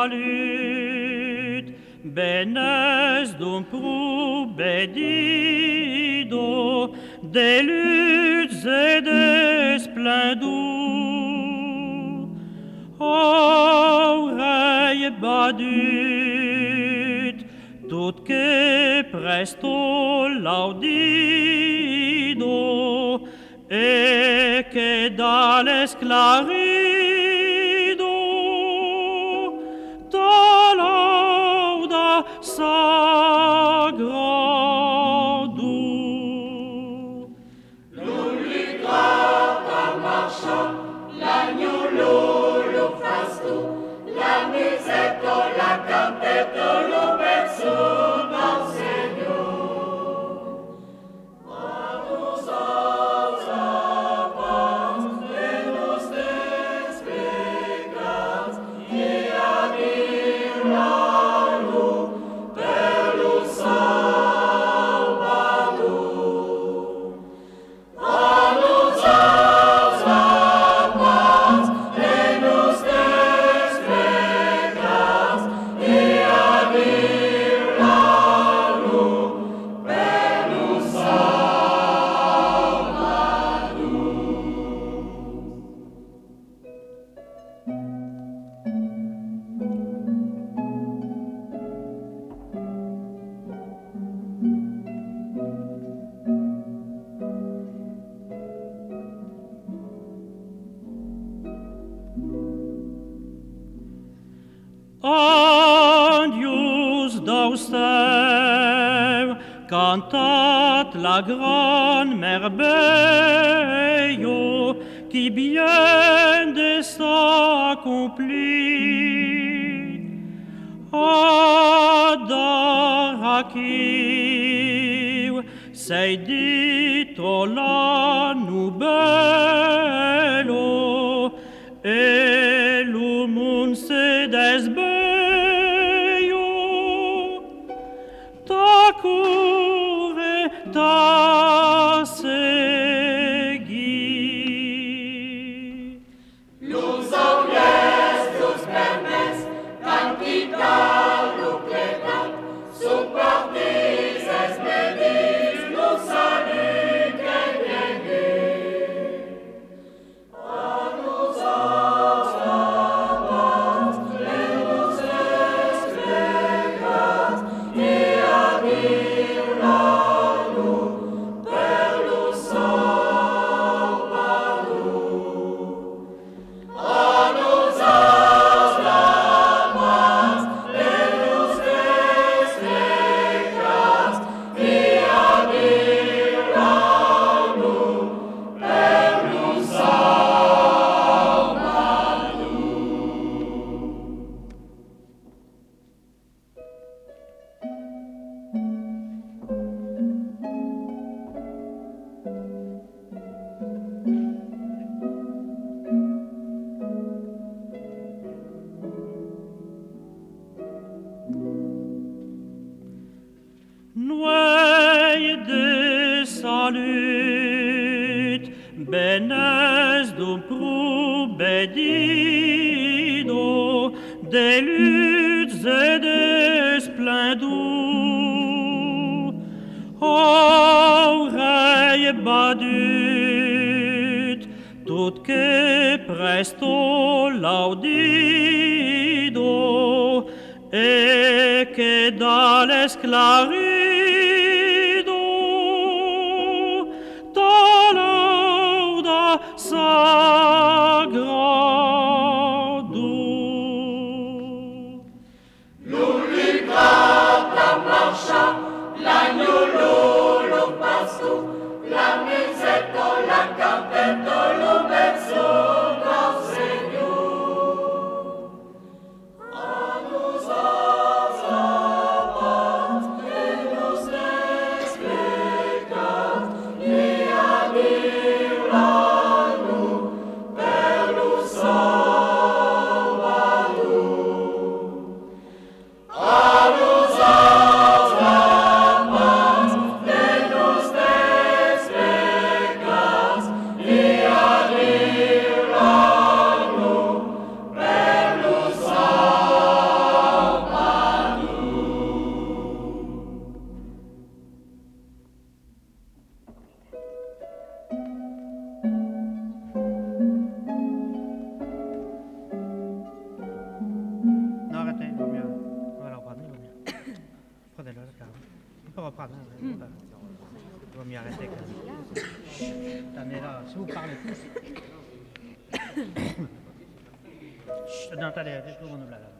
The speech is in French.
salut, benes dum prubedido, des luttes et des splendous. Oreille badut, tout que presto laudido, e che dall'esclarido ta lauda sagrado. Lui canta marchant, l'agnolo lo fasto, la musette, la cantette, lo pezzo del Signore. A nos alzapans, e nos despegans, e admiralo per lo Salvador. A nos alzapans, e nos despegans, e admiralo per lo Andius d'auster, cantat la grande merveille qui vient de s'accomplir. Adarakiu, sei dito la nubello, e l'umun se desbeio, ta cure ta segui. Los aules, los permes, cantita lo pledat, son partis expedis, los salut que viennent. A nos alzapans, e nos despegans, e admiralo per lo Salvador. A nos alzapans, e nos despegans, e admiralo per lo Salvador. Nuei de salut, benes dum prubedido, des luttes et des splendous. Oreille badut, tout que presto laudido, e che dall'esclarido ta lauda sagrado. Lui canta marchant, l'agnolo lo pasto, la musette, la cantette, lo pezzo del Signore. A nos alzapans, e nos Il vaut mieux arrêter quand même. T'en es là, si vous parlez tous. Chut, non, attendez, tout le monde là.